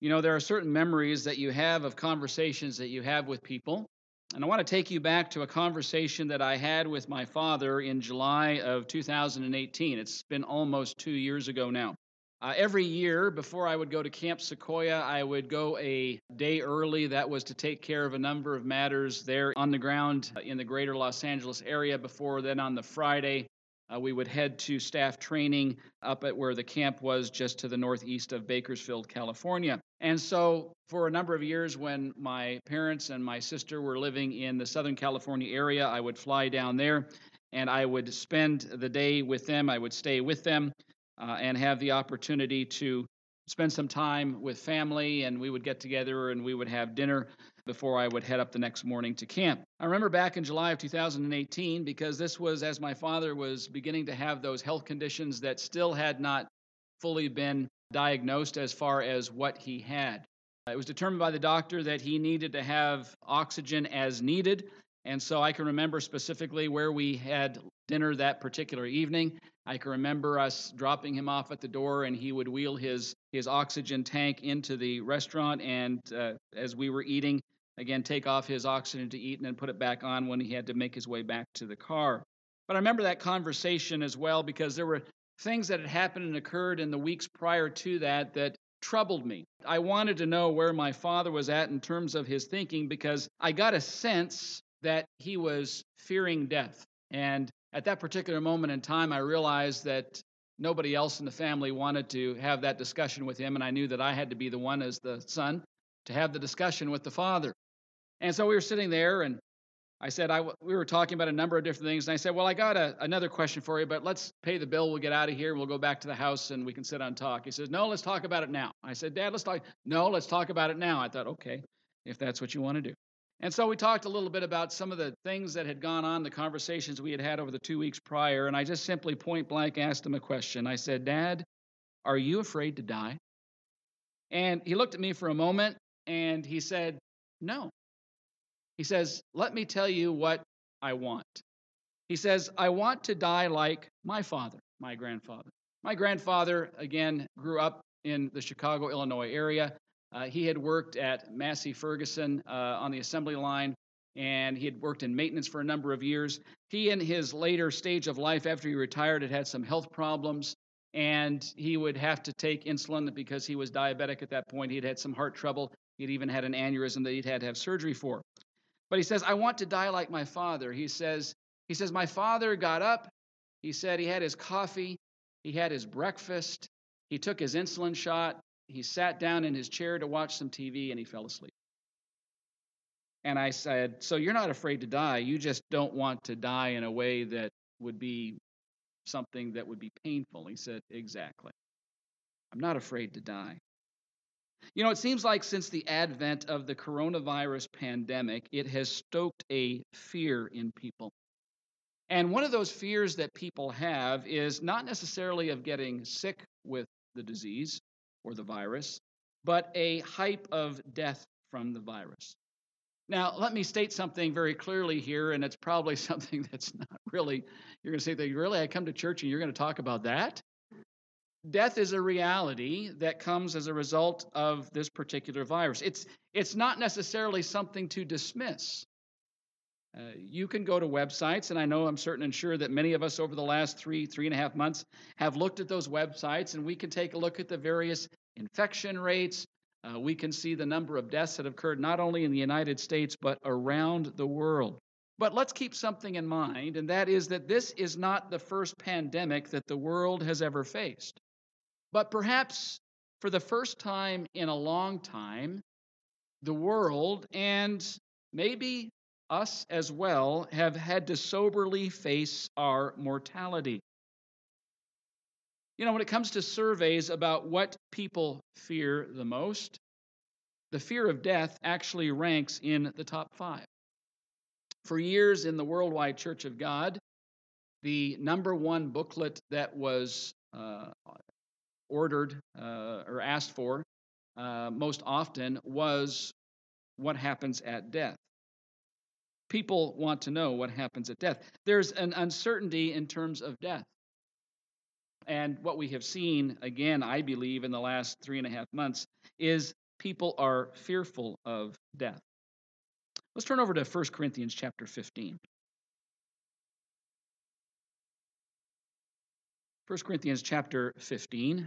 There are certain memories that you have of conversations that you have with people. And I want to take you back to a conversation that I had with my father in July of 2018. It's been almost 2 years ago now. Every year before I would go to Camp Sequoia, I would go a day early. That was to take care of a number of matters there on the ground in the greater Los Angeles area. Before then, on the Friday, we would head to staff training up at where the camp was, just to the northeast of Bakersfield, California. And so for a number of years, when my parents and my sister were living in the Southern California area, I would fly down there and I would spend the day with them. I would stay with them and have the opportunity to spend some time with family, and we would get together and we would have dinner before I would head up the next morning to camp. I remember back in July of 2018, because this was as my father was beginning to have those health conditions that still had not fully been diagnosed as far as what he had. It was determined by the doctor that he needed to have oxygen as needed, and so I can remember specifically where we had dinner that particular evening. I can remember us dropping him off at the door, and he would wheel his oxygen tank into the restaurant, and as we were eating, again, take off his oxygen to eat and then put it back on when he had to make his way back to the car. But I remember that conversation as well, because there were things that had happened and occurred in the weeks prior to that troubled me. I wanted to know where my father was at in terms of his thinking, because I got a sense that he was fearing death. And at that particular moment in time, I realized that nobody else in the family wanted to have that discussion with him, and I knew that I had to be the one as the son to have the discussion with the father. And so we were sitting there, and I said, we were talking about a number of different things, and I said, well, I got another question for you, but let's pay the bill, we'll get out of here, we'll go back to the house, and we can sit down and talk. He says, no, let's talk about it now. I said, Dad, let's talk. No, let's talk about it now. I thought, okay, if that's what you want to do. And so we talked a little bit about some of the things that had gone on, the conversations we had had over the 2 weeks prior, and I just simply point blank asked him a question. I said, Dad, are you afraid to die? And he looked at me for a moment, and he said, no. He says, let me tell you what I want. He says, I want to die like my father, my grandfather. My grandfather, again, grew up in the Chicago, Illinois area. He had worked at Massey Ferguson on the assembly line, and he had worked in maintenance for a number of years. He, in his later stage of life, after he retired, had some health problems, and he would have to take insulin because he was diabetic at that point. He'd had some heart trouble. He'd even had an aneurysm that he'd had to have surgery for. But he says, I want to die like my father. He says, my father got up. He said he had his coffee. He had his breakfast. He took his insulin shot. He sat down in his chair to watch some TV, and he fell asleep. And I said, so you're not afraid to die. You just don't want to die in a way that would be something that would be painful. He said, exactly. I'm not afraid to die. It seems like since the advent of the coronavirus pandemic, it has stoked a fear in people. And one of those fears that people have is not necessarily of getting sick with the disease or the virus, but a hype of death from the virus. Now, let me state something very clearly here, and it's probably something that's not really, you're going to say, really, I come to church and you're going to talk about that? Death is a reality that comes as a result of this particular virus. It's not necessarily something to dismiss. You can go to websites, and I know I'm certain and sure that many of us over the last 3.5 months have looked at those websites, and we can take a look at the various infection rates. We can see the number of deaths that have occurred not only in the United States, but around the world. But let's keep something in mind, and that is that this is not the first pandemic that the world has ever faced. But perhaps for the first time in a long time, the world, and maybe us as well, have had to soberly face our mortality. When it comes to surveys about what people fear the most, the fear of death actually ranks in the top 5. For years in the Worldwide Church of God, the number one booklet that was ordered or asked for most often was what happens at death. People want to know what happens at death. There's an uncertainty in terms of death. And what we have seen, again, I believe, in the last 3.5 months, is people are fearful of death. Let's turn over to 1 Corinthians chapter 15. 1 Corinthians chapter 15.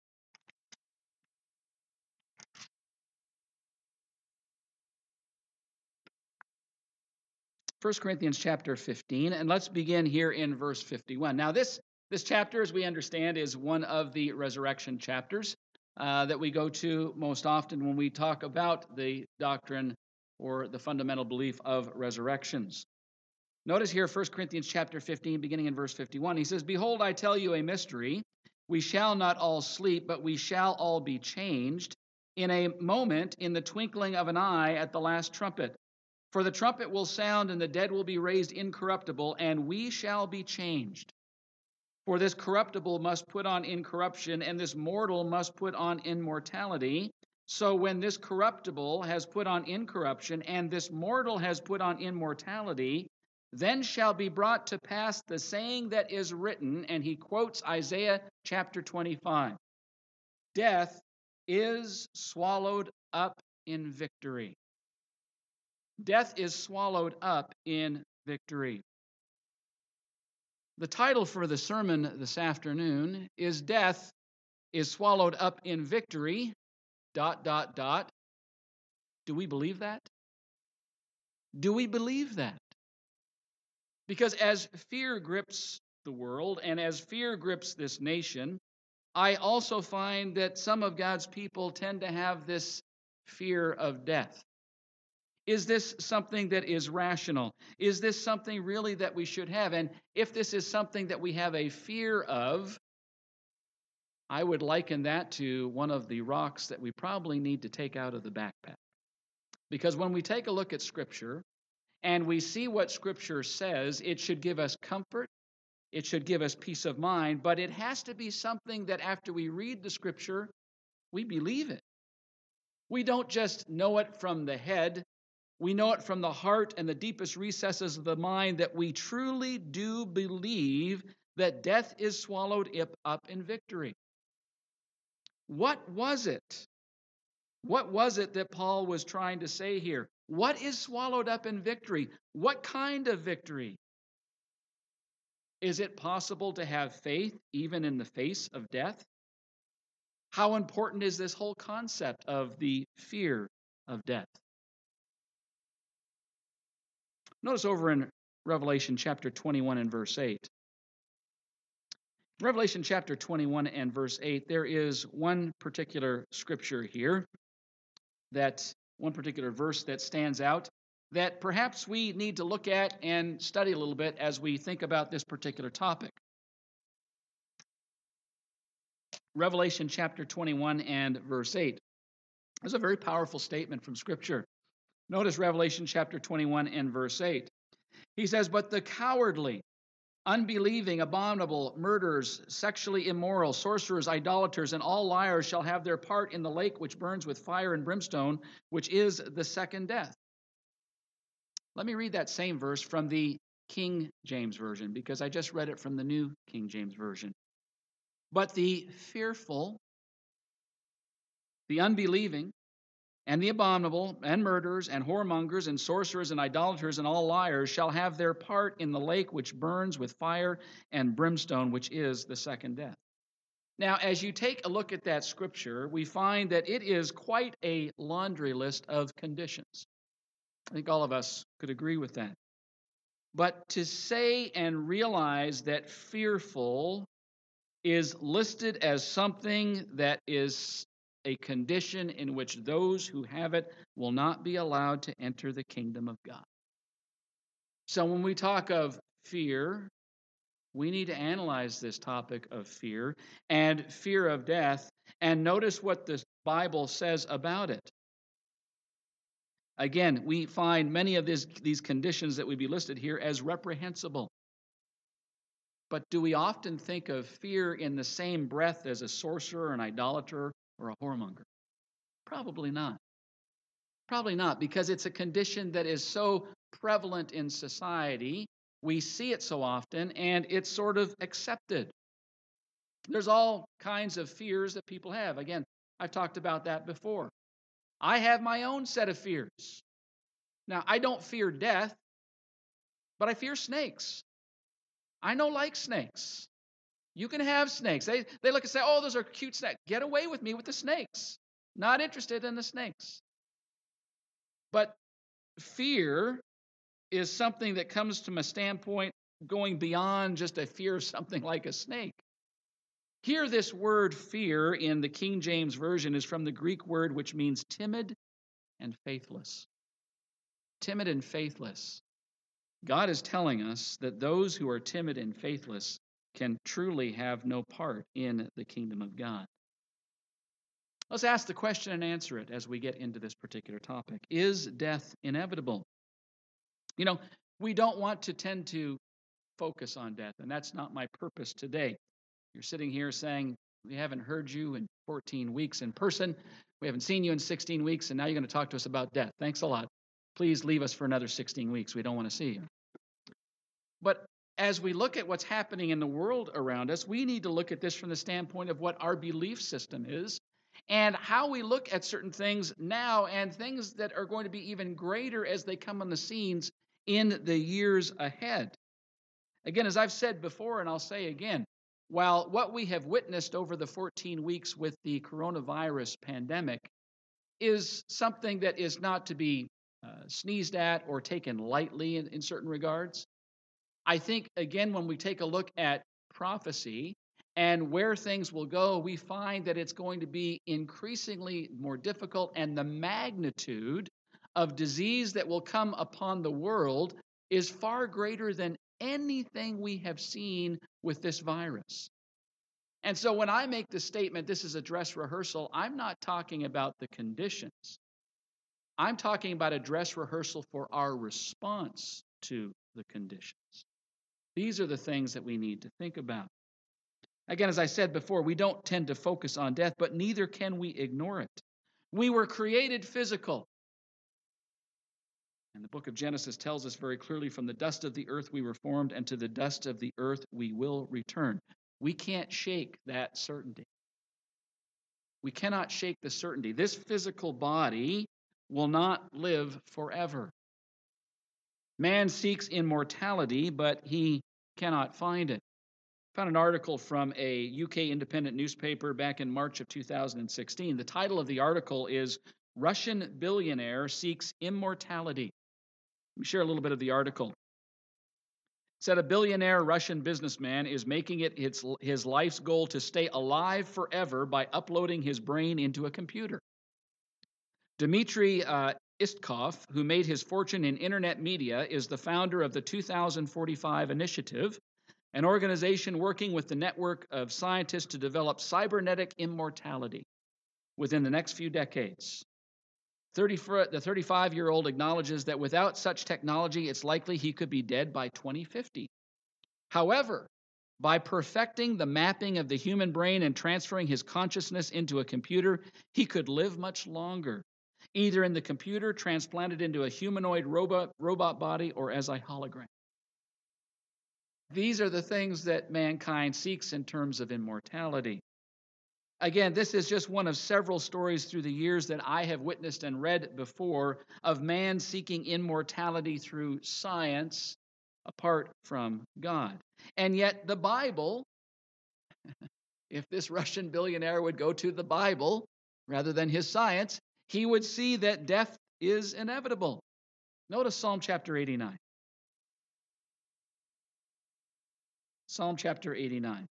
1 Corinthians chapter 15, and let's begin here in verse 51. Now, this chapter, as we understand, is one of the resurrection chapters that we go to most often when we talk about the doctrine or the fundamental belief of resurrections. Notice here 1 Corinthians chapter 15, beginning in verse 51, he says, "Behold, I tell you a mystery. We shall not all sleep, but we shall all be changed in a moment, in the twinkling of an eye, at the last trumpet. For the trumpet will sound, and the dead will be raised incorruptible, and we shall be changed. For this corruptible must put on incorruption, and this mortal must put on immortality. So when this corruptible has put on incorruption, and this mortal has put on immortality, then shall be brought to pass the saying that is written," and he quotes Isaiah chapter 25. "Death is swallowed up in victory." Death is swallowed up in victory. The title for the sermon this afternoon is "Death is Swallowed Up in Victory, ... Do we believe that? Do we believe that? Because as fear grips the world and as fear grips this nation, I also find that some of God's people tend to have this fear of death. Is this something that is rational? Is this something really that we should have? And if this is something that we have a fear of, I would liken that to one of the rocks that we probably need to take out of the backpack. Because when we take a look at Scripture and we see what Scripture says, it should give us comfort, it should give us peace of mind, but it has to be something that after we read the Scripture, we believe it. We don't just know it from the head. We know it from the heart and the deepest recesses of the mind that we truly do believe that death is swallowed up in victory. What was it? What was it that Paul was trying to say here? What is swallowed up in victory? What kind of victory? Is it possible to have faith even in the face of death? How important is this whole concept of the fear of death? Notice over in Revelation chapter 21 and verse 8. Revelation chapter 21 and verse 8, there is one particular scripture here, that one particular verse that stands out, that perhaps we need to look at and study a little bit as we think about this particular topic. Revelation chapter 21 and verse 8. There's a very powerful statement from Scripture. Notice Revelation chapter 21 and verse 8. He says, "But the cowardly, unbelieving, abominable, murderers, sexually immoral, sorcerers, idolaters, and all liars shall have their part in the lake which burns with fire and brimstone, which is the second death." Let me read that same verse from the King James Version, because I just read it from the New King James Version. "But the fearful, the unbelieving, and the abominable, and murderers, and whoremongers, and sorcerers, and idolaters, and all liars shall have their part in the lake which burns with fire and brimstone, which is the second death." Now, as you take a look at that scripture, we find that it is quite a laundry list of conditions. I think all of us could agree with that. But to say and realize that fearful is listed as something that is a condition in which those who have it will not be allowed to enter the kingdom of God. So when we talk of fear, we need to analyze this topic of fear and fear of death and notice what the Bible says about it. Again, we find many of these conditions that would be listed here as reprehensible. But do we often think of fear in the same breath as a sorcerer, an idolater, or a whoremonger? Probably not. Probably not, because it's a condition that is so prevalent in society. We see it so often, and it's sort of accepted. There's all kinds of fears that people have. Again, I've talked about that before. I have my own set of fears. Now, I don't fear death, but I fear snakes. I don't like snakes. You can have snakes. They look and say, oh, those are cute snakes. Get away with me with the snakes. Not interested in the snakes. But fear is something that comes from a standpoint going beyond just a fear of something like a snake. Here, this word fear in the King James Version is from the Greek word which means timid and faithless. Timid and faithless. God is telling us that those who are timid and faithless can truly have no part in the kingdom of God. Let's ask the question and answer it as we get into this particular topic. Is death inevitable? You know, we don't want to tend to focus on death, and that's not my purpose today. You're sitting here saying, we haven't heard you in 14 weeks in person. We haven't seen you in 16 weeks, and now you're going to talk to us about death. Thanks a lot. Please leave us for another 16 weeks. We don't want to see you. But as we look at what's happening in the world around us, we need to look at this from the standpoint of what our belief system is and how we look at certain things now and things that are going to be even greater as they come on the scenes in the years ahead. Again, as I've said before, and I'll say again, while what we have witnessed over the 14 weeks with the coronavirus pandemic is something that is not to be sneezed at or taken lightly in certain regards, I think, again, when we take a look at prophecy and where things will go, we find that it's going to be increasingly more difficult, and the magnitude of disease that will come upon the world is far greater than anything we have seen with this virus. And so when I make the statement, this is a dress rehearsal, I'm not talking about the conditions. I'm talking about a dress rehearsal for our response to the conditions. These are the things that we need to think about. Again, as I said before, we don't tend to focus on death, but neither can we ignore it. We were created physical. And the book of Genesis tells us very clearly, from the dust of the earth we were formed, and to the dust of the earth we will return. We can't shake that certainty. We cannot shake the certainty. This physical body will not live forever. Man seeks immortality, but he cannot find it. I found an article from a UK independent newspaper back in March of 2016. The title of the article is Russian Billionaire Seeks Immortality. Let me share a little bit of the article. It said a billionaire Russian businessman is making it his life's goal to stay alive forever by uploading his brain into a computer. Dmitry Istkov, who made his fortune in internet media, is the founder of the 2045 Initiative, an organization working with the network of scientists to develop cybernetic immortality within the next few decades. The 35-year-old acknowledges that without such technology, it's likely he could be dead by 2050. However, by perfecting the mapping of the human brain and transferring his consciousness into a computer, he could live much longer, either in the computer transplanted into a humanoid robot body or as a hologram. These are the things that mankind seeks in terms of immortality. Again, this is just one of several stories through the years that I have witnessed and read before of man seeking immortality through science apart from God. And yet the Bible, if this Russian billionaire would go to the Bible rather than his science, he would see that death is inevitable. Notice Psalm chapter 89. Psalm chapter 89.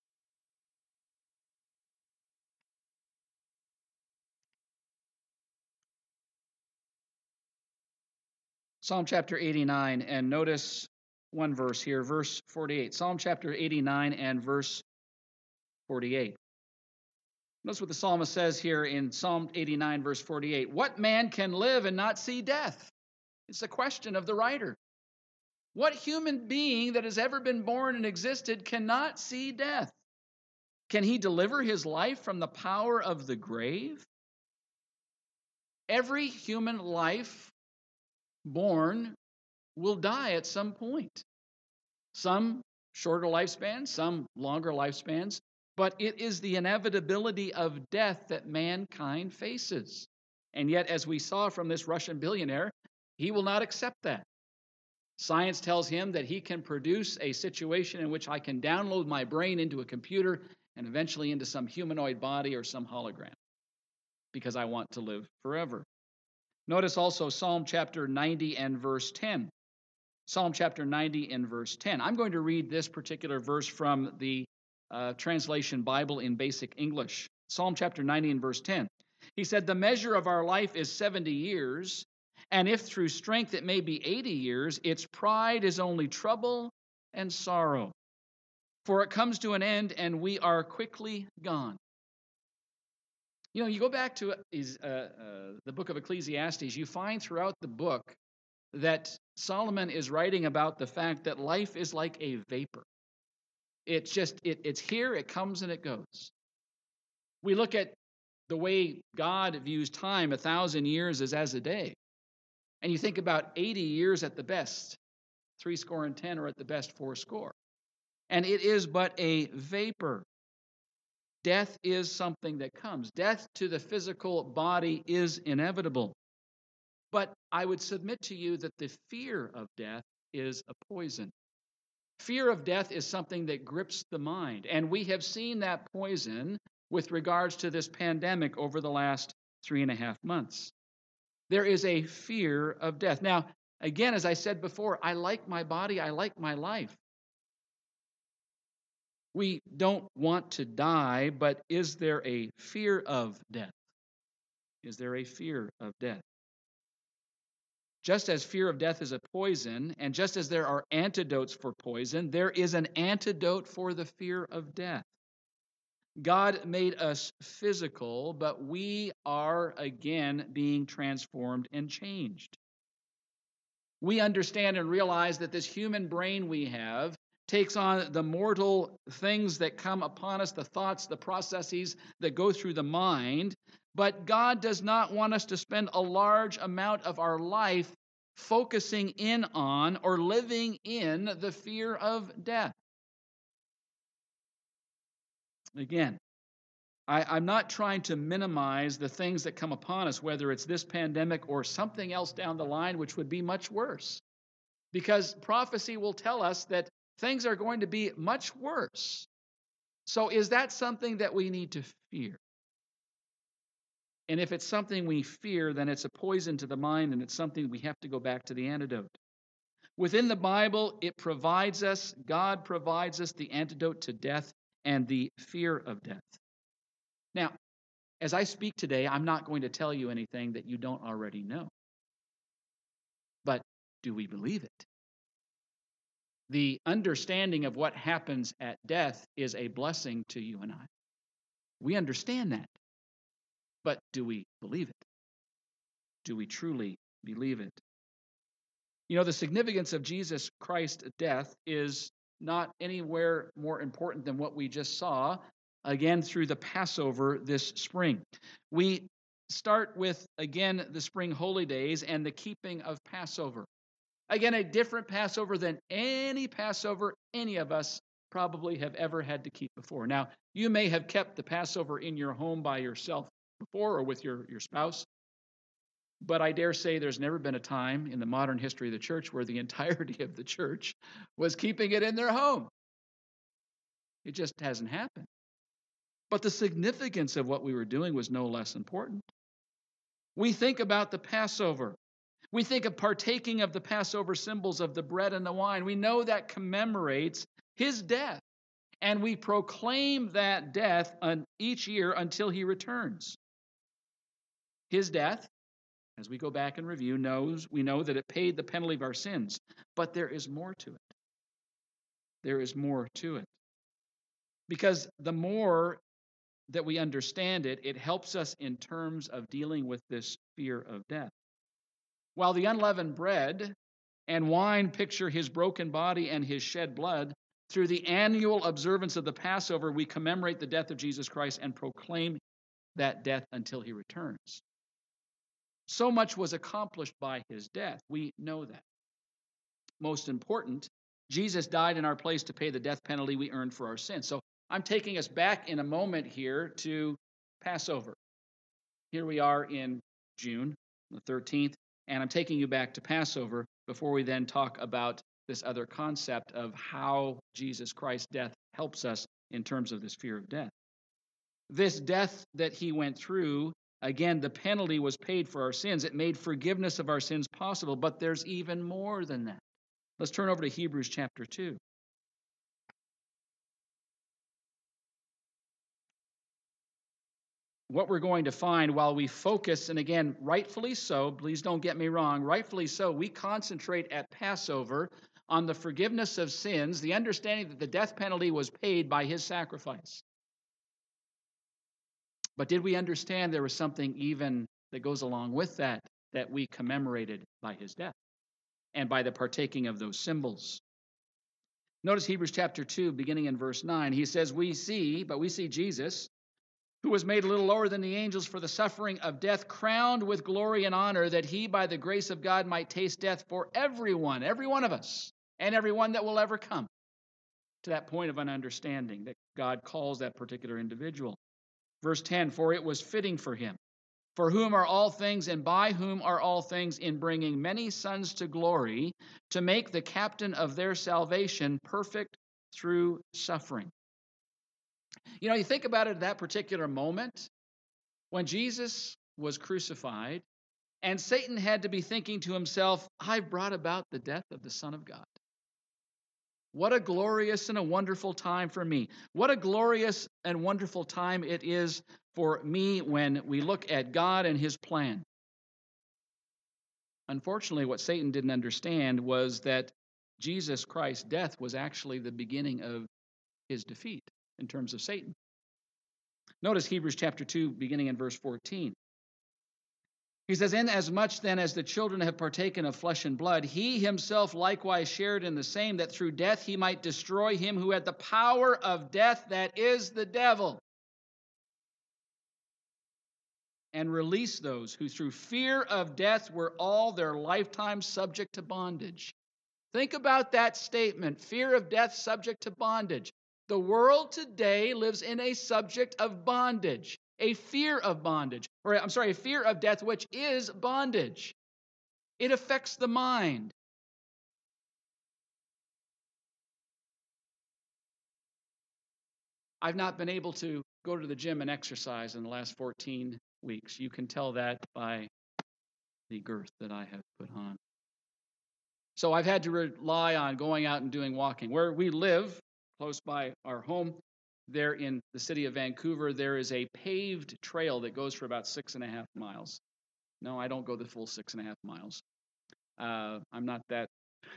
Psalm chapter 89, and notice one verse here, verse 48. Psalm chapter 89 and verse 48. Notice what the psalmist says here in Psalm 89, verse 48. What man can live and not see death? It's a question of the writer. What human being that has ever been born and existed cannot see death? Can he deliver his life from the power of the grave? Every human life born will die at some point. Some shorter lifespans, some longer lifespans, but it is the inevitability of death that mankind faces. And yet, as we saw from this Russian billionaire, he will not accept that. Science tells him that he can produce a situation in which I can download my brain into a computer and eventually into some humanoid body or some hologram, because I want to live forever. Notice also Psalm chapter 90 and verse 10. Psalm chapter 90 and verse 10. I'm going to read this particular verse from the Translation Bible in Basic English. Psalm chapter 90 and verse 10. He said, "The measure of our life is 70 years, and if through strength it may be 80 years, its pride is only trouble and sorrow. For it comes to an end, and we are quickly gone." You know, you go back to the book of Ecclesiastes, you find throughout the book that Solomon is writing about the fact that life is like a vapor. It's just, it's here, it comes and it goes. We look at the way God views time, 1,000 years is as a day. And you think about 80 years at the best, 70, or at the best 80. And it is but a vapor. Death is something that comes. Death to the physical body is inevitable. But I would submit to you that the fear of death is a poison. Fear of death is something that grips the mind. And we have seen that poison with regards to this pandemic over the last 3.5 months. There is a fear of death. Now, again, as I said before, I like my body, I like my life. We don't want to die, but is there a fear of death? Is there a fear of death? Just as fear of death is a poison, and just as there are antidotes for poison, there is an antidote for the fear of death. God made us physical, but we are again being transformed and changed. We understand and realize that this human brain we have takes on the mortal things that come upon us, the thoughts, the processes that go through the mind. But God does not want us to spend a large amount of our life focusing in on or living in the fear of death. Again, I'm not trying to minimize the things that come upon us, whether it's this pandemic or something else down the line, which would be much worse. Because prophecy will tell us that things are going to be much worse. So is that something that we need to fear? And if it's something we fear, then it's a poison to the mind, and it's something we have to go back to the antidote. Within the Bible, God provides us the antidote to death and the fear of death. Now, as I speak today, I'm not going to tell you anything that you don't already know. But do we believe it? The understanding of what happens at death is a blessing to you and I. We understand that. But do we believe it? Do we truly believe it? You know, the significance of Jesus Christ's death is not anywhere more important than what we just saw, again, through the Passover this spring. We start with, again, the spring holy days and the keeping of Passover. Again, a different Passover than any Passover any of us probably have ever had to keep before. Now, you may have kept the Passover in your home by yourself before or with your spouse, but I dare say there's never been a time in the modern history of the church where the entirety of the church was keeping it in their home. It just hasn't happened. But the significance of what we were doing was no less important. We think about the Passover. We think of partaking of the Passover symbols of the bread and the wine. We know that commemorates his death, and we proclaim that death each year until he returns. His death, as we go back and review, we know that it paid the penalty of our sins, but there is more to it. There is more to it. Because the more that we understand it, it helps us in terms of dealing with this fear of death. While the unleavened bread and wine picture his broken body and his shed blood, through the annual observance of the Passover, we commemorate the death of Jesus Christ and proclaim that death until he returns. So much was accomplished by his death. We know that. Most important, Jesus died in our place to pay the death penalty we earned for our sins. So I'm taking us back in a moment here to Passover. Here we are in June the 13th, and I'm taking you back to Passover before we then talk about this other concept of how Jesus Christ's death helps us in terms of this fear of death. This death that he went through, again, the penalty was paid for our sins. It made forgiveness of our sins possible, but there's even more than that. Let's turn over to Hebrews chapter 2. What we're going to find while we focus, and again, rightfully so, please don't get me wrong, rightfully so, we concentrate at Passover on the forgiveness of sins, the understanding that the death penalty was paid by his sacrifice. But did we understand there was something even that goes along with that we commemorated by his death and by the partaking of those symbols? Notice Hebrews chapter 2, beginning in verse 9. He says, we see Jesus, who was made a little lower than the angels for the suffering of death, crowned with glory and honor, that he, by the grace of God, might taste death for everyone, every one of us, and everyone that will ever come to that point of an understanding that God calls that particular individual. Verse 10, for it was fitting for him, for whom are all things and by whom are all things, in bringing many sons to glory, to make the captain of their salvation perfect through suffering. You know, you think about it at that particular moment, when Jesus was crucified, and Satan had to be thinking to himself, I've brought about the death of the Son of God. What a glorious and a wonderful time for me. What a glorious and wonderful time it is for me when we look at God and his plan. Unfortunately, what Satan didn't understand was that Jesus Christ's death was actually the beginning of his defeat in terms of Satan. Notice Hebrews chapter 2, beginning in verse 14. He says, inasmuch then as the children have partaken of flesh and blood, he himself likewise shared in the same, that through death he might destroy him who had the power of death, that is the devil, and release those who through fear of death were all their lifetime subject to bondage. Think about that statement, fear of death, subject to bondage. The world today lives in a subject of bondage, a fear of bondage, a fear of death, which is bondage. It affects the mind. I've not been able to go to the gym and exercise in the last 14 weeks. You can tell that by the girth that I have put on. So I've had to rely on going out and doing walking. Where we live, close by our home, there in the city of Vancouver, there is a paved trail that goes for about 6.5 miles. No, I don't go the full 6.5 miles. I'm not that,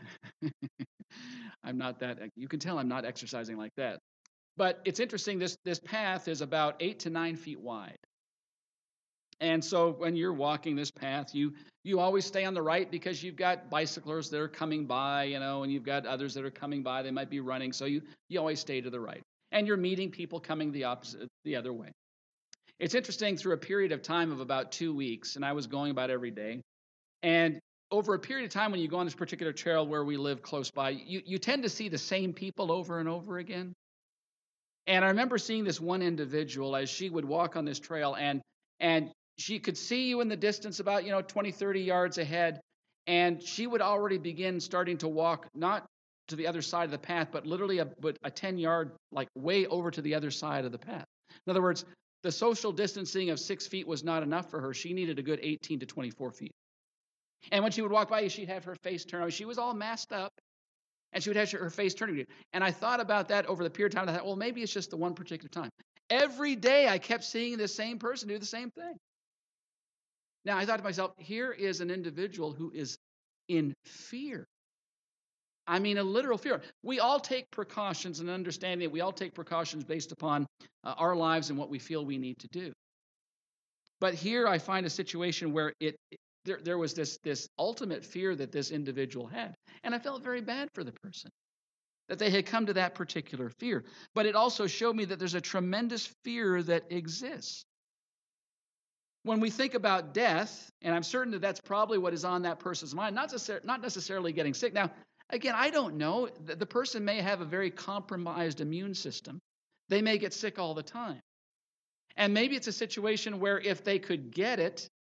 you can tell I'm not exercising like that. But it's interesting, this path is about 8 to 9 feet wide. And so when you're walking this path, you always stay on the right because you've got bicyclers that are coming by, and you've got others that are coming by. They might be running, so you always stay to the right. And you're meeting people coming the other way. It's interesting, through a period of time of about 2 weeks, and I was going about every day, and over a period of time when you go on this particular trail where we live close by, you tend to see the same people over and over again. And I remember seeing this one individual as she would walk on this trail, and she could see you in the distance about, 20, 30 yards ahead, and she would already begin starting to walk, not to the other side of the path, but literally a 10-yard, like way over to the other side of the path. In other words, the social distancing of 6 feet was not enough for her. She needed a good 18 to 24 feet. And when she would walk by you, she'd have her face turned. She was all masked up, and she would have her face turned to you. And I thought about that over the period of time. I thought, well, maybe it's just the one particular time. Every day I kept seeing the same person do the same thing. Now, I thought to myself, here is an individual who is in fear. I mean, a literal fear. We all take precautions, and understanding that we all take precautions based upon our lives and what we feel we need to do. But here I find a situation where there was this ultimate fear that this individual had. And I felt very bad for the person, that they had come to that particular fear. But it also showed me that there's a tremendous fear that exists. When we think about death, and I'm certain that that's probably what is on that person's mind, not necessarily getting sick. Now, again, I don't know. The person may have a very compromised immune system. They may get sick all the time. And maybe it's a situation where if they could get it,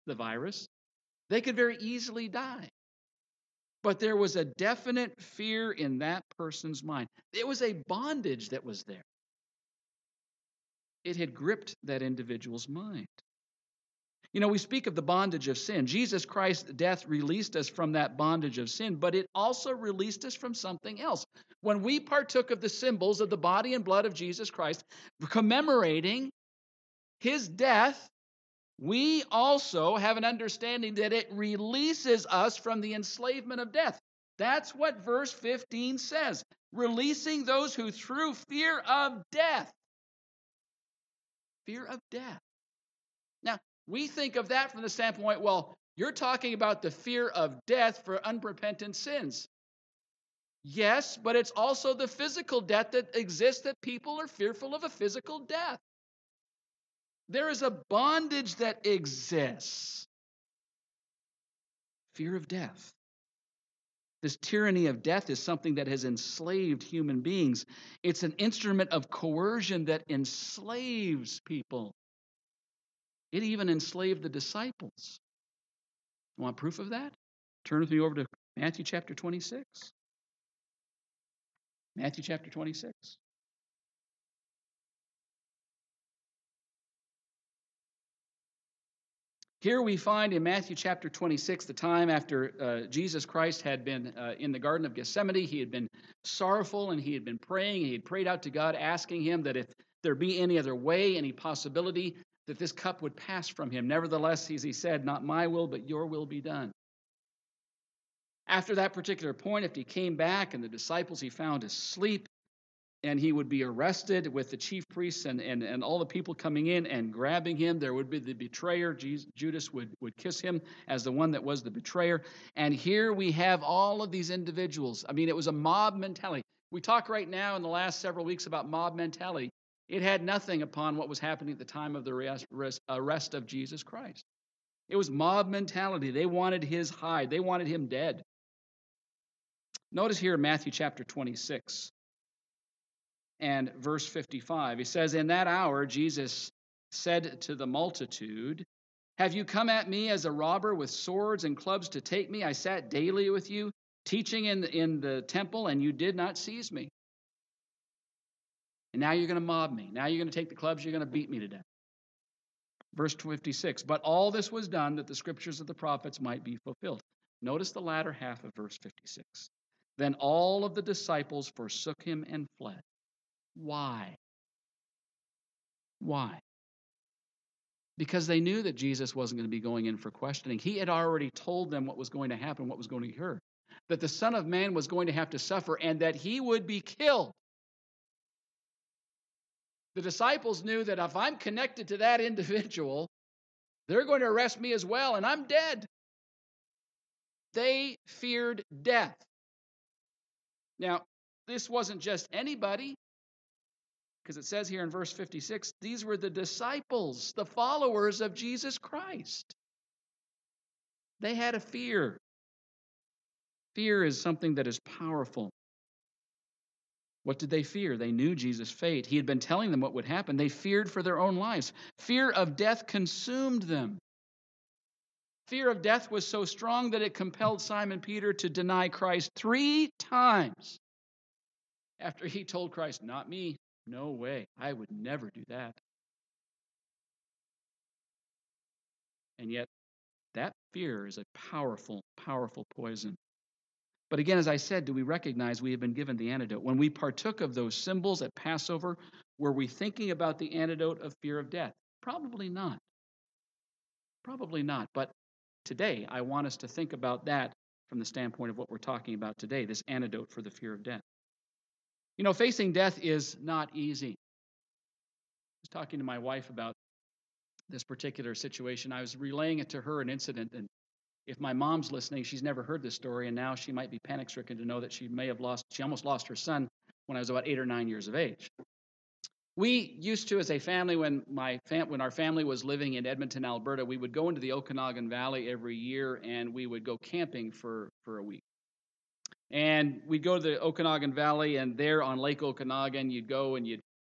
the virus. They could very easily die. But there was a definite fear in that person's mind. It was a bondage that was there. It had gripped that individual's mind. You know, we speak of the bondage of sin. Jesus Christ's death released us from that bondage of sin, but it also released us from something else. When we partook of the symbols of the body and blood of Jesus Christ, commemorating his death, we also have an understanding that it releases us from the enslavement of death. That's what verse 15 says, releasing those who through fear of death. Fear of death. Now, we think of that from the standpoint, well, you're talking about the fear of death for unrepentant sins. Yes, but it's also the physical death that exists, that people are fearful of a physical death. There is a bondage that exists. Fear of death. This tyranny of death is something that has enslaved human beings. It's an instrument of coercion that enslaves people. It even enslaved the disciples. You want proof of that? Turn with me over to Matthew chapter 26. Matthew chapter 26. Here we find in Matthew chapter 26, the time after Jesus Christ had been in the Garden of Gethsemane. He had been sorrowful and he had been praying. He had prayed out to God, asking him that if there be any other way, any possibility, that this cup would pass from him. Nevertheless, as he said, not my will, but your will be done. After that particular point, if he came back and the disciples he found asleep, and he would be arrested with the chief priests and all the people coming in and grabbing him. There would be the betrayer. Judas would kiss him as the one that was the betrayer. And here we have all of these individuals. I mean, it was a mob mentality. We talk right now in the last several weeks about mob mentality. It had nothing upon what was happening at the time of the arrest of Jesus Christ. It was mob mentality. They wanted his hide. They wanted him dead. Notice here in Matthew chapter 26. And verse 55, he says, in that hour, Jesus said to the multitude, have you come at me as a robber with swords and clubs to take me? I sat daily with you, teaching in the temple, and you did not seize me. And now you're going to mob me. Now you're going to take the clubs, you're going to beat me to death. Verse 56, but all this was done that the scriptures of the prophets might be fulfilled. Notice the latter half of verse 56. Then all of the disciples forsook him and fled. Why? Why? Because they knew that Jesus wasn't going to be going in for questioning. He had already told them what was going to happen, what was going to occur. That the Son of Man was going to have to suffer and that he would be killed. The disciples knew that if I'm connected to that individual, they're going to arrest me as well, and I'm dead. They feared death. Now, this wasn't just anybody. Because it says here in verse 56, these were the disciples, the followers of Jesus Christ. They had a fear. Fear is something that is powerful. What did they fear? They knew Jesus' fate. He had been telling them what would happen. They feared for their own lives. Fear of death consumed them. Fear of death was so strong that it compelled Simon Peter to deny Christ 3 times after he told Christ, not me. No way. I would never do that. And yet, that fear is a powerful, powerful poison. But again, as I said, do we recognize we have been given the antidote? When we partook of those symbols at Passover, were we thinking about the antidote of fear of death? Probably not. Probably not. But today, I want us to think about that from the standpoint of what we're talking about today, this antidote for the fear of death. You know, facing death is not easy. I was talking to my wife about this particular situation. I was relaying it to her, an incident, and if my mom's listening, she's never heard this story, and now she might be panic-stricken to know that she almost lost her son when I was about 8 or 9 years of age. We used to, as a family, when our family was living in Edmonton, Alberta, we would go into the Okanagan Valley every year, and we would go camping for a week. And we'd go to the Okanagan Valley, and there on Lake Okanagan, you'd go and you'd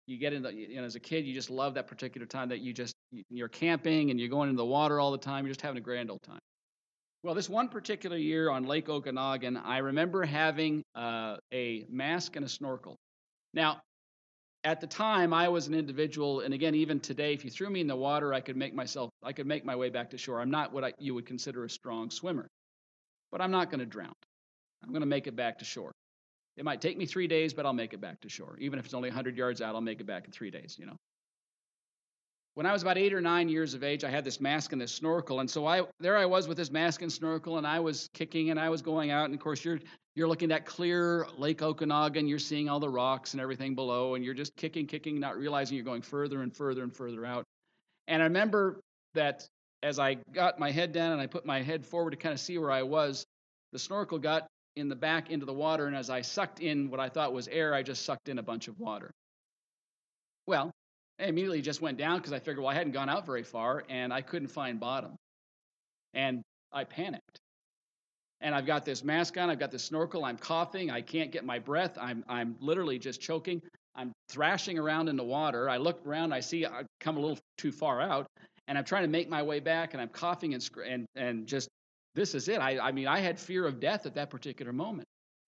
you get in the, as a kid, you just love that particular time that you're camping and you're going into the water all the time. You're just having a grand old time. Well, this one particular year on Lake Okanagan, I remember having a mask and a snorkel. Now, at the time, I was an individual, and again, even today, if you threw me in the water, I could make my way back to shore. I'm not what you would consider a strong swimmer, but I'm not going to drown. I'm going to make it back to shore. It might take me 3 days, but I'll make it back to shore. Even if it's only 100 yards out, I'll make it back in 3 days, When I was about 8 or 9 years of age, I had this mask and this snorkel, and so there I was with this mask and snorkel, and I was kicking and I was going out, and of course you're looking at clear Lake Okanagan, you're seeing all the rocks and everything below, and you're just kicking, not realizing you're going further and further and further out. And I remember that as I got my head down and I put my head forward to kind of see where I was, the snorkel got in the back into the water, and as I sucked in what I thought was air, I just sucked in a bunch of water. Well, I immediately just went down because I figured, well, I hadn't gone out very far, and I couldn't find bottom. And I panicked. And I've got this mask on, I've got this snorkel, I'm coughing, I can't get my breath, I'm literally just choking. I'm thrashing around in the water. I look around, I see I've come a little too far out, and I'm trying to make my way back, and I'm coughing and just, this is it. I mean, I had fear of death at that particular moment.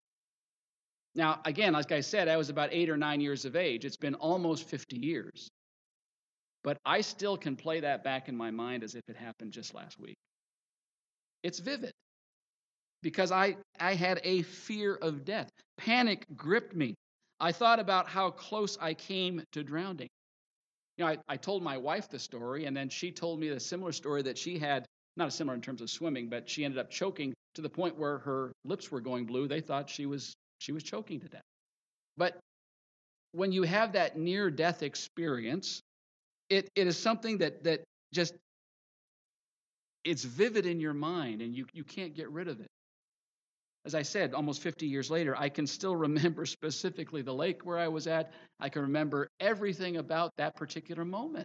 Now, again, like I said, I was about 8 or 9 years of age. It's been almost 50 years. But I still can play that back in my mind as if it happened just last week. It's vivid because I had a fear of death. Panic gripped me. I thought about how close I came to drowning. I told my wife the story, and then she told me the similar story that she had, not similar in terms of swimming, but she ended up choking to the point where her lips were going blue. They thought she was choking to death. But when you have that near-death experience, it is something that just, it's vivid in your mind, and you can't get rid of it. As I said, almost 50 years later, I can still remember specifically the lake where I was at. I can remember everything about that particular moment.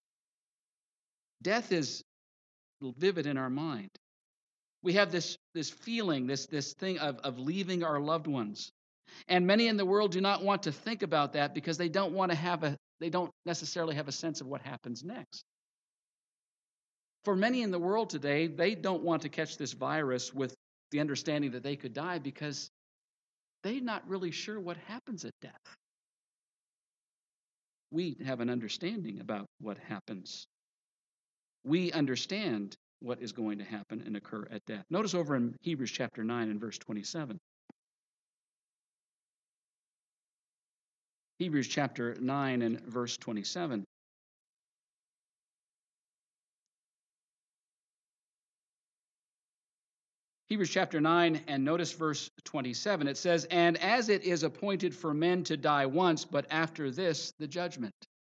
Death is vivid in our mind. We have this feeling, this thing of leaving our loved ones. And many in the world do not want to think about that because they don't necessarily have a sense of what happens next. For many in the world today, they don't want to catch this virus with the understanding that they could die because they're not really sure what happens at death. We have an understanding about what happens. We understand what is going to happen and occur at death. Notice over in Hebrews chapter 9 and verse 27. Hebrews chapter 9 and verse 27. Hebrews chapter 9, and notice verse 27. It says, "And as it is appointed for men to die once, but after this, the judgment."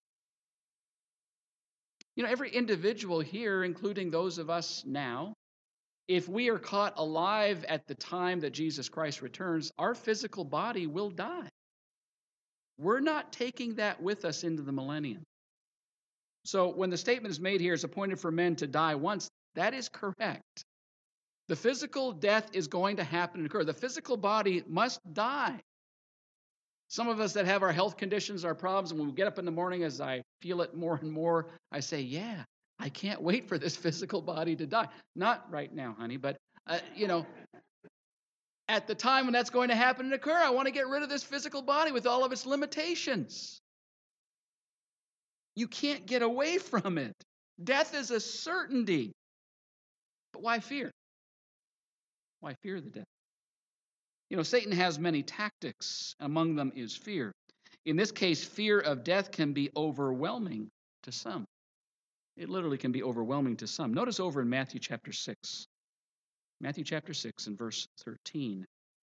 Every individual here, including those of us now, if we are caught alive at the time that Jesus Christ returns, our physical body will die. We're not taking that with us into the millennium. So when the statement is made here, it's appointed for men to die once, that is correct. The physical death is going to happen and occur. The physical body must die. Some of us that have our health conditions, our problems, and when we get up in the morning, as I feel it more and more, I say, yeah, I can't wait for this physical body to die. Not right now, honey, but, at the time when that's going to happen and occur, I want to get rid of this physical body with all of its limitations. You can't get away from it. Death is a certainty. But why fear? Why fear the death? Satan has many tactics. Among them is fear. In this case, fear of death can be overwhelming to some. It literally can be overwhelming to some. Notice over in Matthew chapter 6. Matthew chapter 6 and verse 13.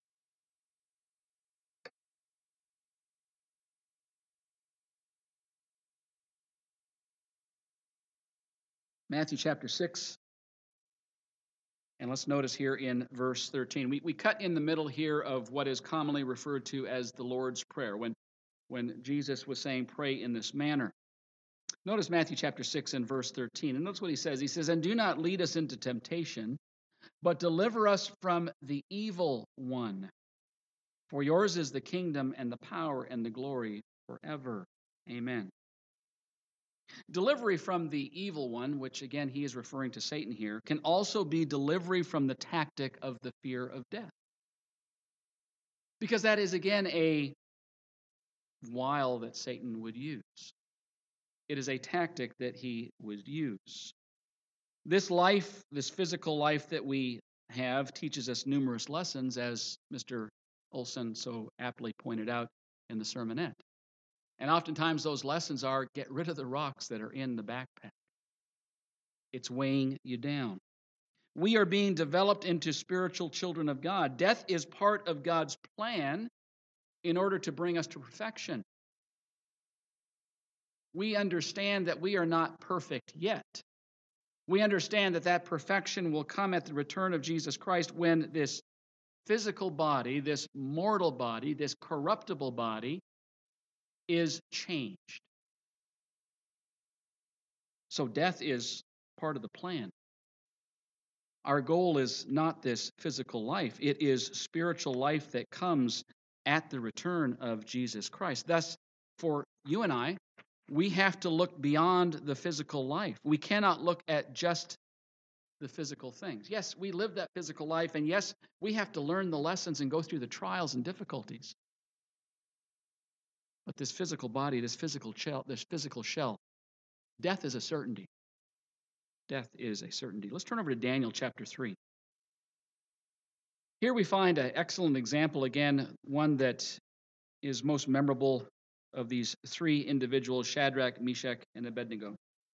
Matthew chapter 6. And let's notice here in verse 13. We cut in the middle here of what is commonly referred to as the Lord's Prayer, when Jesus was saying, pray in this manner. Notice Matthew chapter 6 and verse 13. And notice what he says. He says, "And do not lead us into temptation, but deliver us from the evil one. For yours is the kingdom and the power and the glory forever. Amen. Delivery from the evil one, which again he is referring to Satan here, can also be delivery from the tactic of the fear of death. Because that is again a wile that Satan would use. It is a tactic that he would use. This life, this physical life that we have, teaches us numerous lessons, as Mr. Olson so aptly pointed out in the sermonette. And oftentimes those lessons are get rid of the rocks that are in the backpack. It's weighing you down. We are being developed into spiritual children of God. Death is part of God's plan in order to bring us to perfection. We understand that we are not perfect yet. We understand that that perfection will come at the return of Jesus Christ when this physical body, this mortal body, this corruptible body is changed. So death is part of the plan. Our goal is not this physical life. It is spiritual life that comes at the return of Jesus Christ. Thus, for you and I, we have to look beyond the physical life. We cannot look at just the physical things. Yes, we live that physical life, and yes, we have to learn the lessons and go through the trials and difficulties. But this physical body, this physical shell, death is a certainty. Death is a certainty. Let's turn over to Daniel chapter 3. Here we find an excellent example, again, one that is most memorable of these three individuals, Shadrach, Meshach, and Abednego.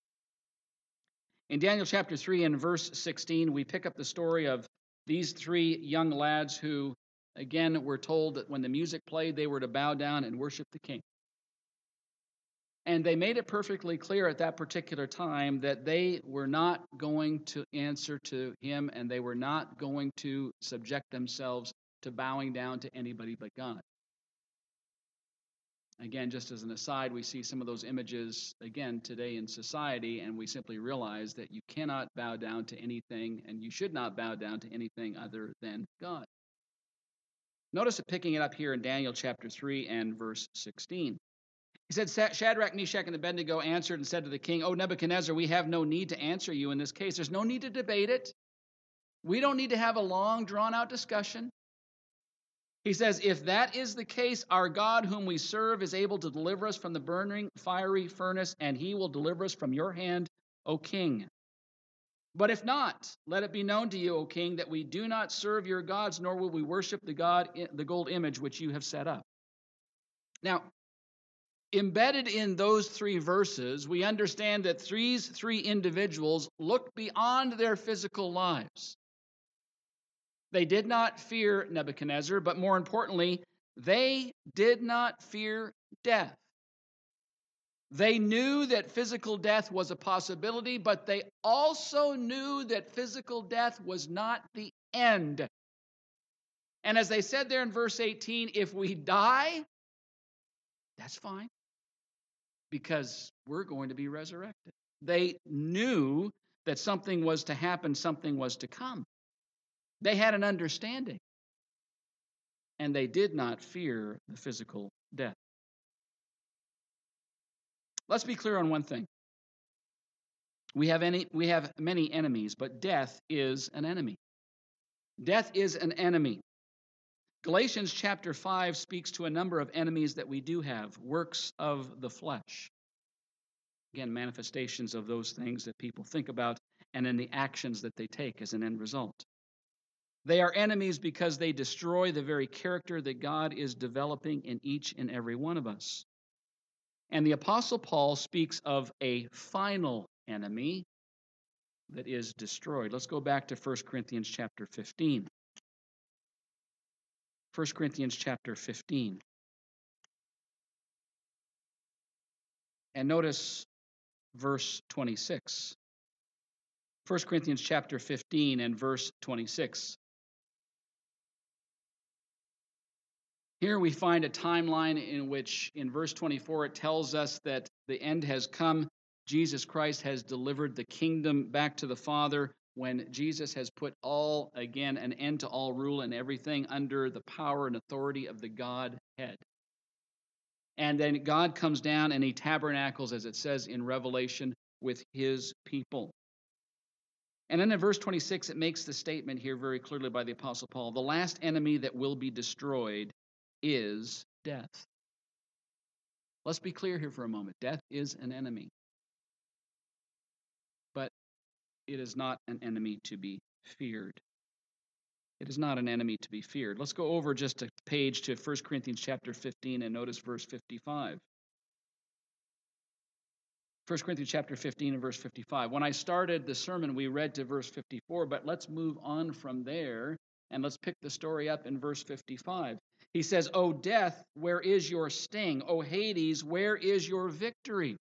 In Daniel chapter 3 and verse 16, we pick up the story of these three young lads who, again, were told that when the music played, they were to bow down and worship the king. And they made it perfectly clear at that particular time that they were not going to answer to him, and they were not going to subject themselves to bowing down to anybody but God. Again, just as an aside, we see some of those images, again, today in society, and we simply realize that you cannot bow down to anything, and you should not bow down to anything other than God. Notice it picking it up here in Daniel chapter 3 and verse 16. He said, Shadrach, Meshach, and Abednego answered and said to the king, O Nebuchadnezzar, we have no need to answer you in this case. There's no need to debate it. We don't need to have a long, drawn-out discussion. He says, if that is the case, our God whom we serve is able to deliver us from the burning fiery furnace, and he will deliver us from your hand, O king. But if not, let it be known to you, O king, that we do not serve your gods, nor will we worship the gold image which you have set up. Now, embedded in those three verses, we understand that these three individuals looked beyond their physical lives. They did not fear Nebuchadnezzar, but more importantly, they did not fear death. They knew that physical death was a possibility, but they also knew that physical death was not the end. And as they said there in verse 18, if we die, that's fine, because we're going to be resurrected. They knew that something was to happen, something was to come. They had an understanding, and they did not fear the physical death. Let's be clear on one thing. We have many enemies, but death is an enemy. Death is an enemy. Galatians chapter 5 speaks to a number of enemies that we do have, works of the flesh. Again, manifestations of those things that people think about and in the actions that they take as an end result. They are enemies because they destroy the very character that God is developing in each and every one of us. And the Apostle Paul speaks of a final enemy that is destroyed. Let's go back to 1 Corinthians chapter 15. 1 Corinthians chapter 15. And notice verse 26. 1 Corinthians chapter 15 and verse 26. Here we find a timeline in which, in verse 24, it tells us that the end has come. Jesus Christ has delivered the kingdom back to the Father when Jesus has put an end to all rule and everything under the power and authority of the Godhead. And then God comes down and he tabernacles, as it says in Revelation, with his people. And then in verse 26, it makes the statement here very clearly by the Apostle Paul, the last enemy that will be destroyed is death. Let's be clear here for a moment. Death is an enemy. But it is not an enemy to be feared. It is not an enemy to be feared. Let's go over just a page to 1 Corinthians chapter 15 and notice verse 55. 1 Corinthians chapter 15 and verse 55. When I started the sermon, we read to verse 54, but let's move on from there and let's pick the story up in verse 55. He says, O death, where is your sting? O Hades, where is your victory?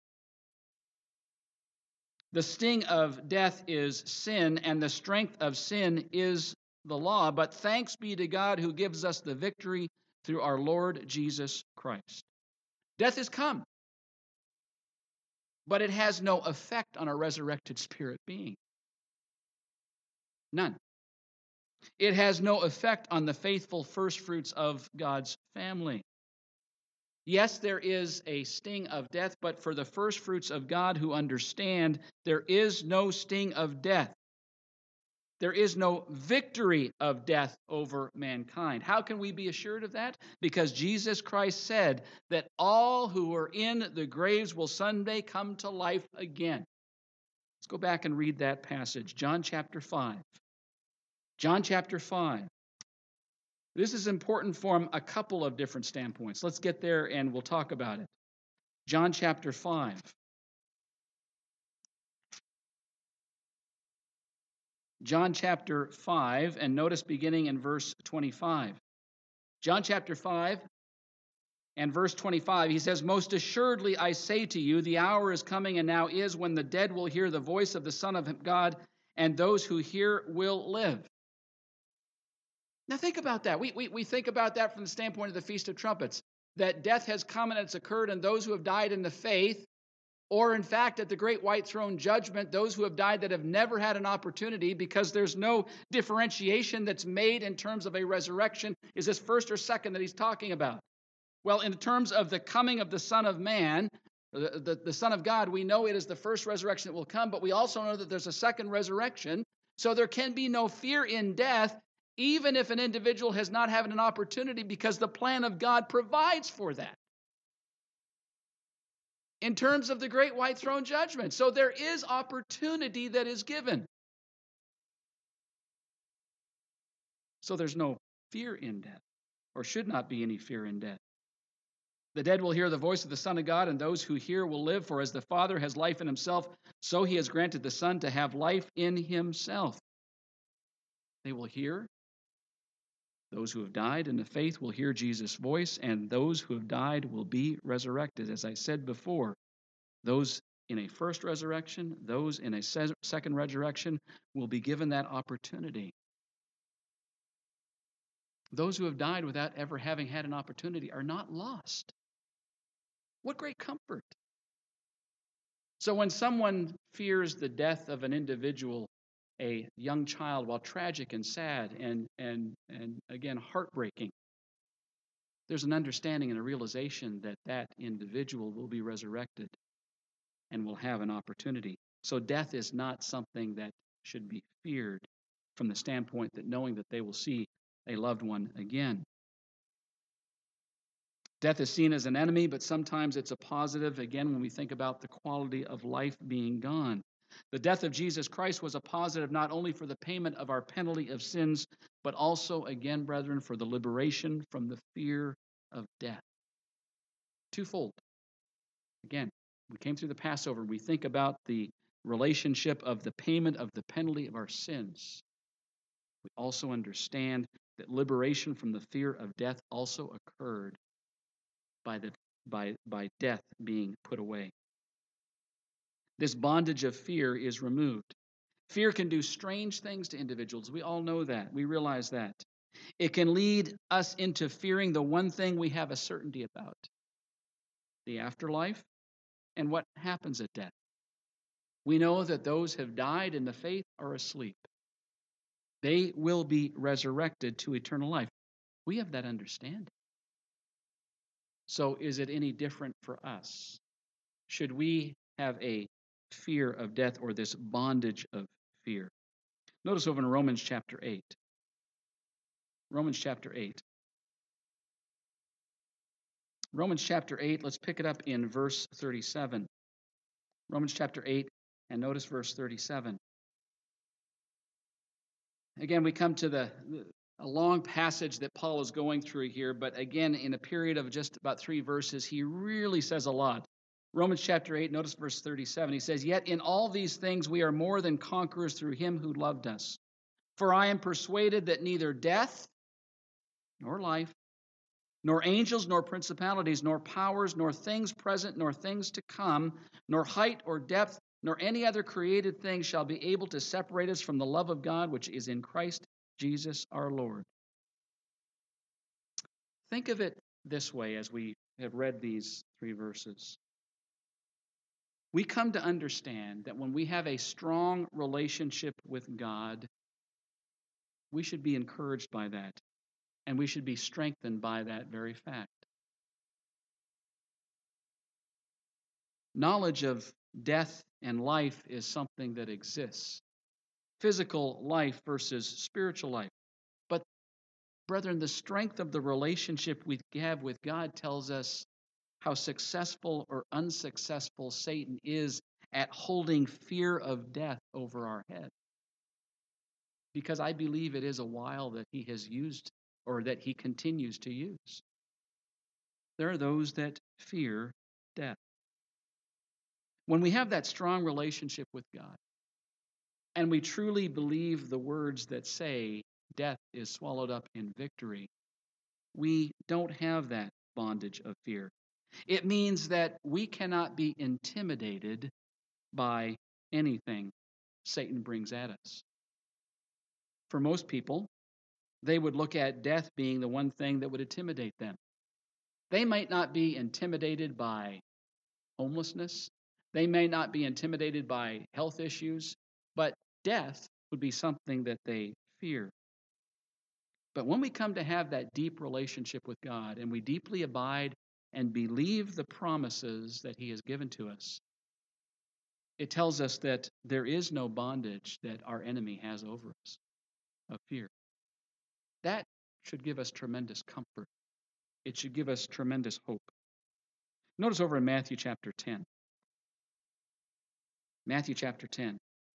The sting of death is sin, and the strength of sin is the law. But thanks be to God who gives us the victory through our Lord Jesus Christ. Death has come, but it has no effect on a resurrected spirit being. None. It has no effect on the faithful firstfruits of God's family. Yes, there is a sting of death, but for the firstfruits of God who understand, there is no sting of death. There is no victory of death over mankind. How can we be assured of that? Because Jesus Christ said that all who are in the graves will someday come to life again. Let's go back and read that passage. John chapter 5. John chapter 5. This is important from a couple of different standpoints. Let's get there and we'll talk about it. John chapter 5. John chapter 5, and notice beginning in verse 25. John chapter 5 and verse 25, he says, Most assuredly I say to you, the hour is coming and now is when the dead will hear the voice of the Son of God, and those who hear will live. Now think about that. We think about that from the standpoint of the Feast of Trumpets, that death has come and it's occurred, and those who have died in the faith, or in fact at the great white throne judgment, those who have died that have never had an opportunity, because there's no differentiation that's made in terms of a resurrection. Is this first or second that he's talking about? Well, in terms of the coming of the Son of Man, the Son of God, we know it is the first resurrection that will come, but we also know that there's a second resurrection. So there can be no fear in death, even if an individual has not had an opportunity, because the plan of God provides for that in terms of the great white throne judgment. So there is opportunity that is given. So there's no fear in death, or should not be any fear in death. The dead will hear the voice of the Son of God, and those who hear will live. For as the Father has life in himself, so he has granted the Son to have life in himself. They will hear. Those who have died in the faith will hear Jesus' voice, and those who have died will be resurrected. As I said before, those in a first resurrection, those in a second resurrection will be given that opportunity. Those who have died without ever having had an opportunity are not lost. What great comfort. So when someone fears the death of an individual, a young child, while tragic and sad and again heartbreaking, there's an understanding and a realization that that individual will be resurrected and will have an opportunity. So death is not something that should be feared from the standpoint that knowing that they will see a loved one again. Death is seen as an enemy, but sometimes it's a positive, again, when we think about the quality of life being gone. The death of Jesus Christ was a positive not only for the payment of our penalty of sins, but also, again, brethren, for the liberation from the fear of death. Twofold. Again, we came through the Passover. We think about the relationship of the payment of the penalty of our sins. We also understand that liberation from the fear of death also occurred by death being put away. This bondage of fear is removed. Fear can do strange things to individuals. We all know that. We realize that. It can lead us into fearing the one thing we have a certainty about: the afterlife and what happens at death. We know that those who have died in the faith are asleep. They will be resurrected to eternal life. We have that understanding. So is it any different for us? Should we have a fear of death or this bondage of fear? Notice over in Romans chapter 8. Romans chapter 8. Romans chapter 8, let's pick it up in verse 37. Romans chapter 8, and notice verse 37. Again, we come to a long passage that Paul is going through here, but again, in a period of just about 3 verses, he really says a lot. Romans chapter 8, notice verse 37. He says, "Yet in all these things we are more than conquerors through him who loved us. For I am persuaded that neither death, nor life, nor angels, nor principalities, nor powers, nor things present, nor things to come, nor height or depth, nor any other created thing shall be able to separate us from the love of God which is in Christ Jesus our Lord." Think of it this way as we have read these 3 verses. We come to understand that when we have a strong relationship with God, we should be encouraged by that, and we should be strengthened by that very fact. Knowledge of death and life is something that exists. Physical life versus spiritual life. But, brethren, the strength of the relationship we have with God tells us how successful or unsuccessful Satan is at holding fear of death over our head. Because I believe it is a wile that he has used or that he continues to use. There are those that fear death. When we have that strong relationship with God, and we truly believe the words that say death is swallowed up in victory, we don't have that bondage of fear. It means that we cannot be intimidated by anything Satan brings at us. For most people, they would look at death being the one thing that would intimidate them. They might not be intimidated by homelessness. They may not be intimidated by health issues, but death would be something that they fear. But when we come to have that deep relationship with God and we deeply abide and believe the promises that he has given to us, it tells us that there is no bondage that our enemy has over us of fear. That should give us tremendous comfort. It should give us tremendous hope. Notice over in Matthew chapter 10. Matthew chapter 10.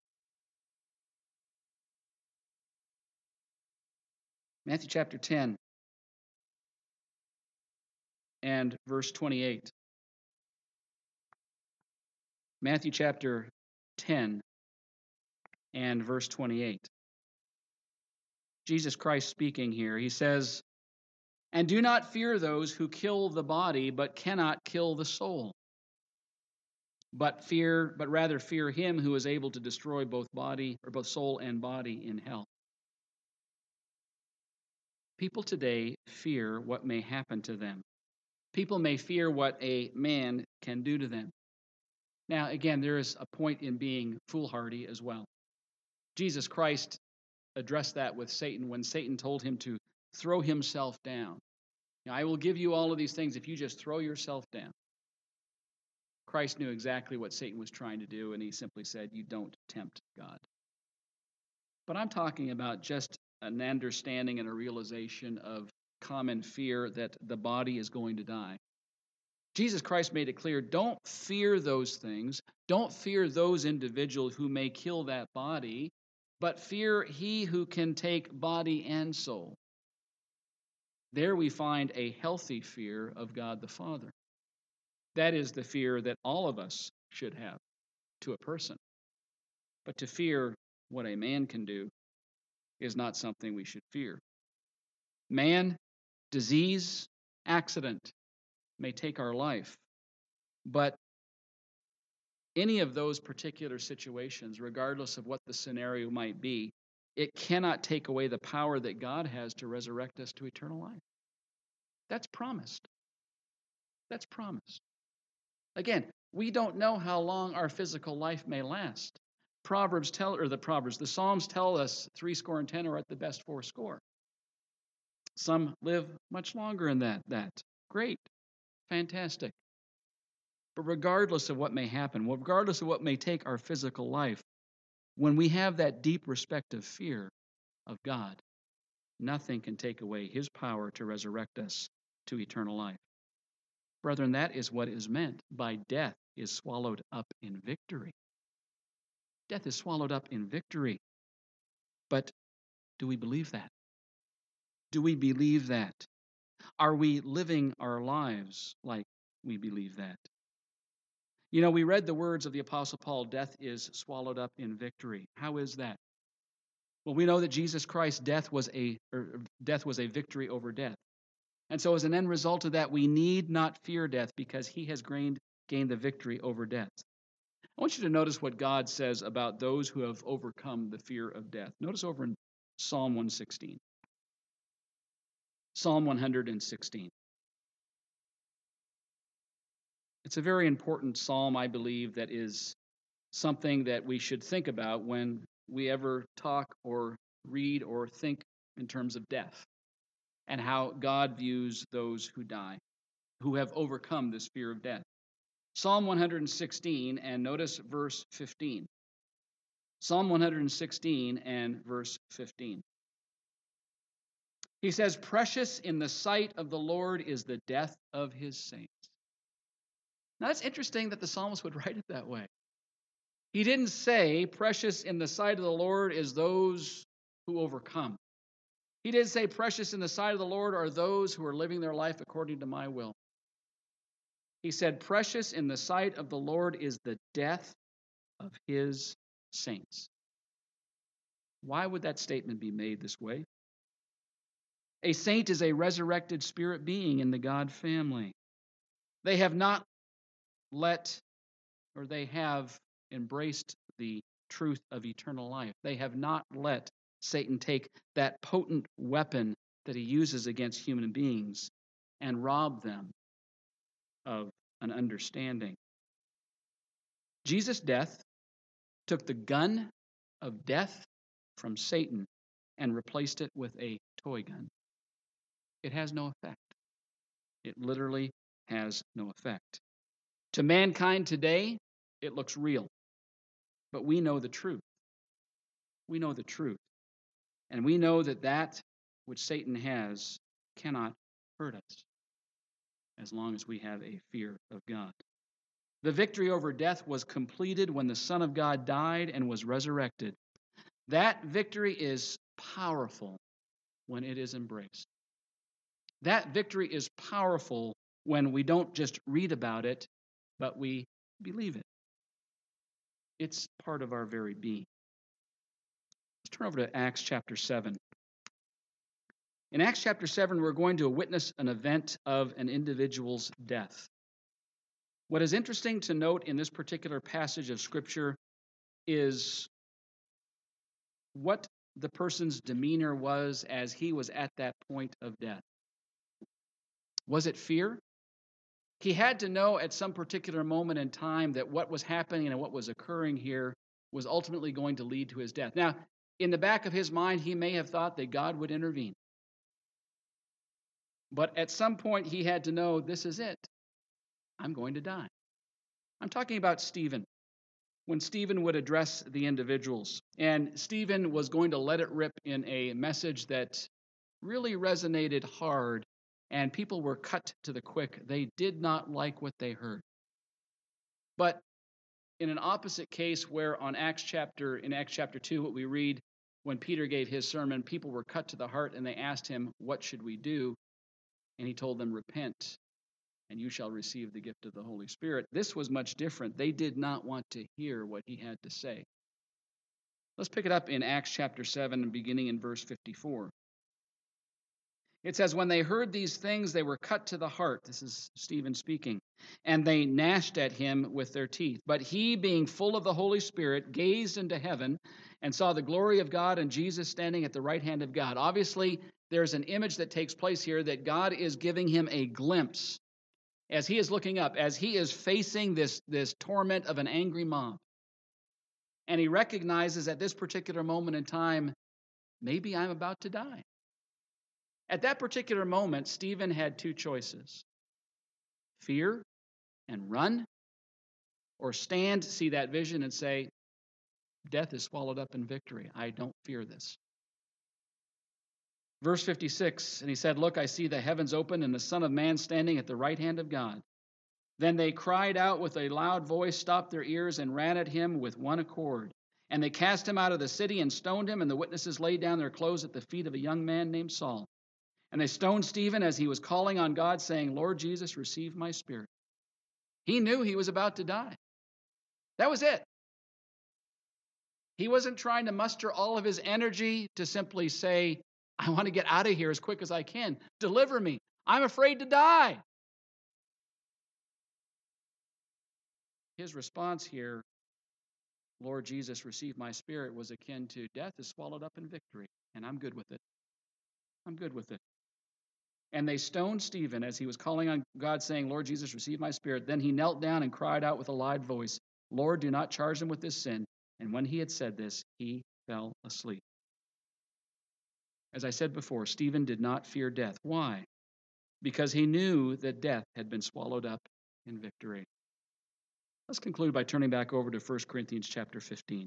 Matthew chapter 10 and verse 28. Matthew chapter 10 and verse 28. Jesus Christ speaking here, he says, "And do not fear those who kill the body, but cannot kill the soul. But rather fear him who is able to destroy both soul and body in hell." People today fear what may happen to them. People may fear what a man can do to them. Now, again, there is a point in being foolhardy as well. Jesus Christ addressed that with Satan when Satan told him to throw himself down. "Now, I will give you all of these things if you just throw yourself down." Christ knew exactly what Satan was trying to do, and he simply said, "You don't tempt God." But I'm talking about just an understanding and a realization of common fear that the body is going to die. Jesus Christ made it clear, don't fear those things. Don't fear those individuals who may kill that body, but fear he who can take body and soul. There we find a healthy fear of God the Father. That is the fear that all of us should have to a person. But to fear what a man can do is not something we should fear. Man, disease, accident may take our life, but any of those particular situations, regardless of what the scenario might be, it cannot take away the power that God has to resurrect us to eternal life. That's promised. That's promised. Again, we don't know how long our physical life may last. The Psalms tell us 70 are at the best 80. Some live much longer than that. Great. Fantastic. But regardless of what may happen, regardless of what may take our physical life, when we have that deep respect of fear of God, nothing can take away His power to resurrect us to eternal life. Brethren, that is what is meant by death is swallowed up in victory. Death is swallowed up in victory. But do we believe that? Do we believe that? Are we living our lives like we believe that? You know, we read the words of the Apostle Paul, death is swallowed up in victory. How is that? Well, we know that Jesus Christ's death was a victory over death. And so as an end result of that, we need not fear death because He has gained the victory over death. I want you to notice what God says about those who have overcome the fear of death. Notice over in Psalm 116. Psalm 116. It's a very important psalm, I believe, that is something that we should think about when we ever talk or read or think in terms of death and how God views those who die, who have overcome this fear of death. Psalm 116, and notice verse 15. Psalm 116 and verse 15. He says, "Precious in the sight of the Lord is the death of His saints." Now, it's interesting that the psalmist would write it that way. He didn't say, "Precious in the sight of the Lord is those who overcome." He didn't say, "Precious in the sight of the Lord are those who are living their life according to my will." He said, "Precious in the sight of the Lord is the death of His saints." Why would that statement be made this way? A saint is a resurrected spirit being in the God family. They have not they have embraced the truth of eternal life. They have not let Satan take that potent weapon that he uses against human beings and rob them of an understanding. Jesus' death took the gun of death from Satan and replaced it with a toy gun. It has no effect. It literally has no effect. To mankind today, it looks real. But we know the truth. We know the truth. And we know that that which Satan has cannot hurt us as long as we have a fear of God. The victory over death was completed when the Son of God died and was resurrected. That victory is powerful when it is embraced. That victory is powerful when we don't just read about it, but we believe it. It's part of our very being. Let's turn over to Acts chapter 7. In Acts chapter 7, we're going to witness an event of an individual's death. What is interesting to note in this particular passage of Scripture is what the person's demeanor was as he was at that point of death. Was it fear? He had to know at some particular moment in time that what was happening and what was occurring here was ultimately going to lead to his death. Now, in the back of his mind, he may have thought that God would intervene. But at some point, he had to know, this is it. I'm going to die. I'm talking about Stephen. When Stephen would address the individuals, and Stephen was going to let it rip in a message that really resonated hard, and people were cut to the quick. They did not like what they heard. But in an opposite case where in Acts chapter 2, what we read, when Peter gave his sermon, people were cut to the heart and they asked him, what should we do? And he told them, repent, and you shall receive the gift of the Holy Spirit. This was much different. They did not want to hear what he had to say. Let's pick it up in Acts chapter 7, beginning in verse 54. It says, when they heard these things, they were cut to the heart. This is Stephen speaking. And they gnashed at him with their teeth. But he, being full of the Holy Spirit, gazed into heaven and saw the glory of God and Jesus standing at the right hand of God. Obviously, there's an image that takes place here that God is giving him a glimpse as he is looking up, as he is facing this torment of an angry mob. And he recognizes at this particular moment in time, maybe I'm about to die. At that particular moment, Stephen had two choices: Fear and run? Or stand, see that vision, and say, death is swallowed up in victory. I don't fear this. Verse 56, and he said, look, I see the heavens open and the Son of Man standing at the right hand of God. Then they cried out with a loud voice, stopped their ears, and ran at him with one accord. And they cast him out of the city and stoned him, and the witnesses laid down their clothes at the feet of a young man named Saul. And they stoned Stephen as he was calling on God, saying, Lord Jesus, receive my spirit. He knew he was about to die. That was it. He wasn't trying to muster all of his energy to simply say, I want to get out of here as quick as I can. Deliver me. I'm afraid to die. His response here, Lord Jesus, receive my spirit, was akin to death is swallowed up in victory, and I'm good with it. I'm good with it. And they stoned Stephen as he was calling on God, saying, Lord Jesus, receive my spirit. Then he knelt down and cried out with a loud voice, Lord, do not charge them with this sin. And when he had said this, he fell asleep. As I said before, Stephen did not fear death. Why? Because he knew that death had been swallowed up in victory. Let's conclude by turning back over to 1 Corinthians chapter 15.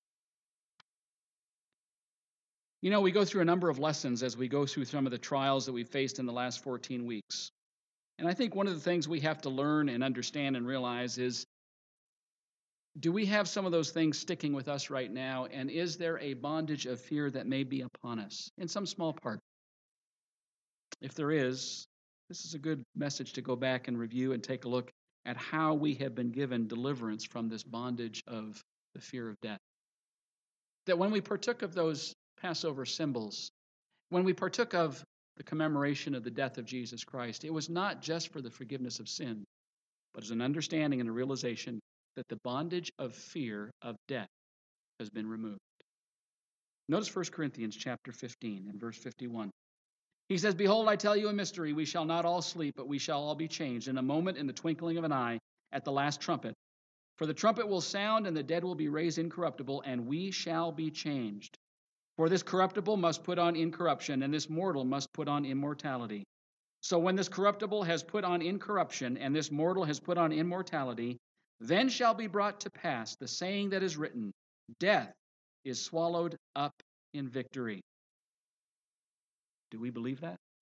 You know, we go through a number of lessons as we go through some of the trials that we've faced in the last 14 weeks. And I think one of the things we have to learn and understand and realize is, do we have some of those things sticking with us right now? And is there a bondage of fear that may be upon us in some small part? If there is, this is a good message to go back and review and take a look at how we have been given deliverance from this bondage of the fear of death. That when we partook of those Passover symbols, when we partook of the commemoration of the death of Jesus Christ, it was not just for the forgiveness of sin, but as an understanding and a realization that the bondage of fear of death has been removed. Notice 1 Corinthians chapter 15 and verse 51. He says, Behold, I tell you a mystery. We shall not all sleep, but we shall all be changed in a moment, in the twinkling of an eye, at the last trumpet. For the trumpet will sound, and the dead will be raised incorruptible, and we shall be changed. For this corruptible must put on incorruption, and this mortal must put on immortality. So when this corruptible has put on incorruption, and this mortal has put on immortality, then shall be brought to pass the saying that is written, Death is swallowed up in victory. Do we believe that?